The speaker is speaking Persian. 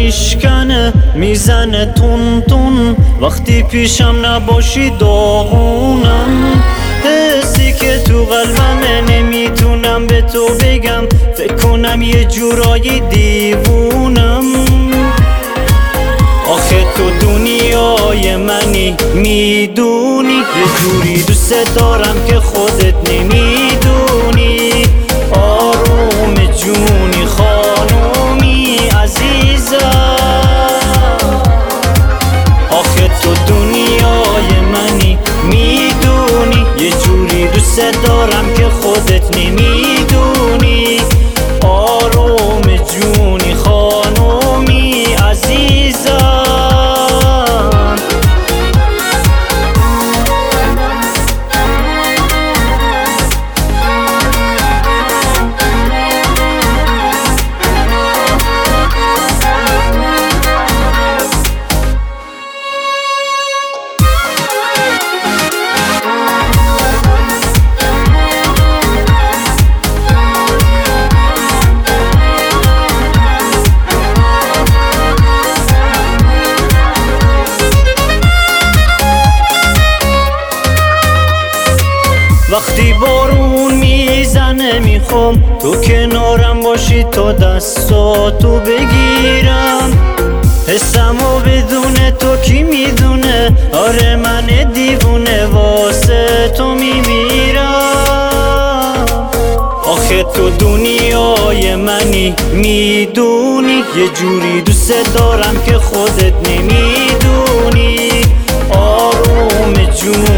میشکنه میزنه تون تون، وقتی پیشم نباشی داغونم. حسی که تو قلبمه نمیتونم به تو بگم، فکر کنم یه جورایی دیوونم. آخه تو دنیای منی میدونی، یه جوری دوست دارم که خودت نمیدونی. آروم جونی خانومی عزیزم، آخه تو دنیای منی میدونی، یه جوری دوست دارم که خودت نمیدونی. آروم جونی خانومی عزیزم. وقتی بارون میزنه میخوام تو کنارم باشی، تا دستاتو بگیرم. حسمو بدون تو کی میدونه، آره من دیوونه واسه تو میمیرم. آخه تو دنیای منی میدونی، یه جوری دوست دارم که خودت نمیدونی. آروم جون